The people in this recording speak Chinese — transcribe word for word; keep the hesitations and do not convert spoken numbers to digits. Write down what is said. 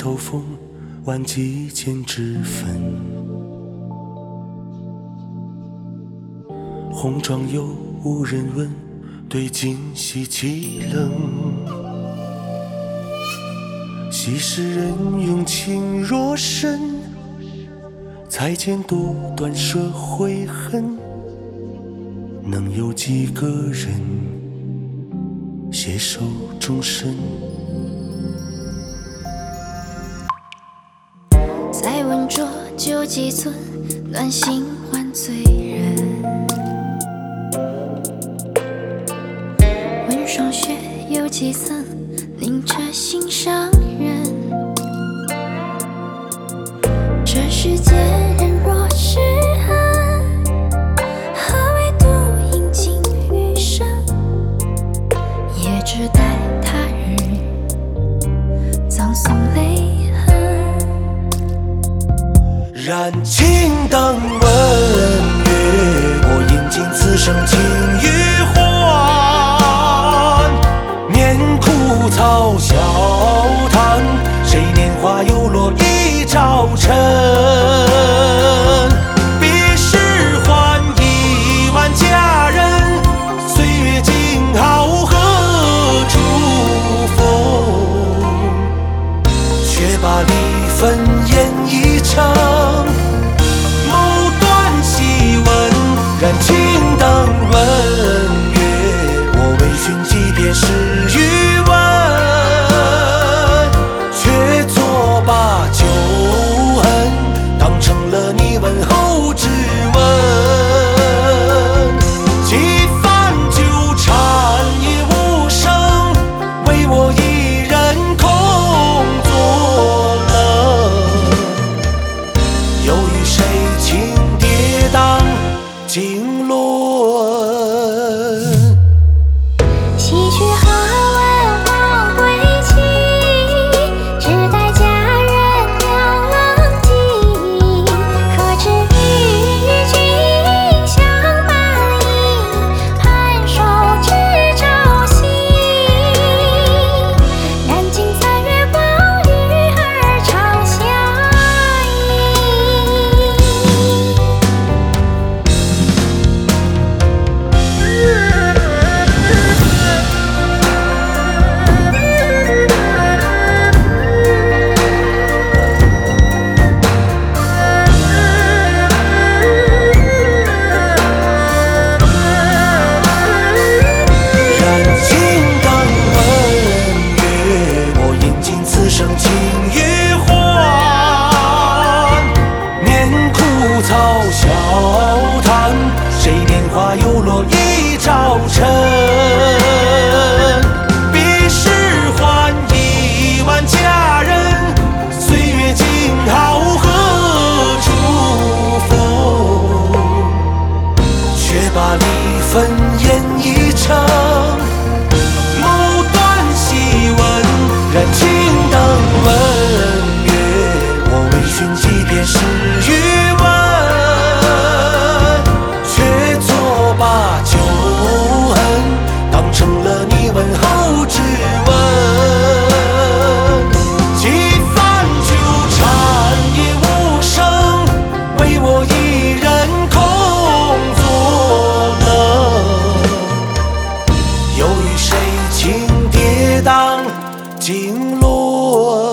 抽风，万几间脂粉。红妆又无人问，对镜稀奇冷。昔时人用情若深，才见独断社会恨。能有几个人携手终身？ 再问浊酒几樽，暖心换醉人。问霜雪有几层，凝着心上人。这世间人若是恨，何为独饮尽余生？也只待他日葬送泪痕。 燃情灯问月，我饮尽此生情与欢。年枯草笑谈，谁年华又落一朝尘？彼时还一万佳人，岁月静好何处逢？却把离分演一场，某段细闻，燃情灯问月，我微醺几遍诗与文，却作罢旧恨，当成了你问候之吻。几番纠缠也无声，为我一人空作冷。又与谁情跌宕经纶？ 西去何问望归期，只待佳人两冷静。可知与君相伴饮，寒手指朝夕。燃尽残月光，与尔长相生情与欢，年枯草笑谈，谁年华又落一朝尘？彼时还一万佳人，岁月静好何处逢？却把离分演一场，某段细闻，燃情灯问月，我微醺几遍诗与文，却作罢旧恨，当成了你问候之吻。几番纠缠也无声，为我一人空作冷。又与谁情跌宕经纶？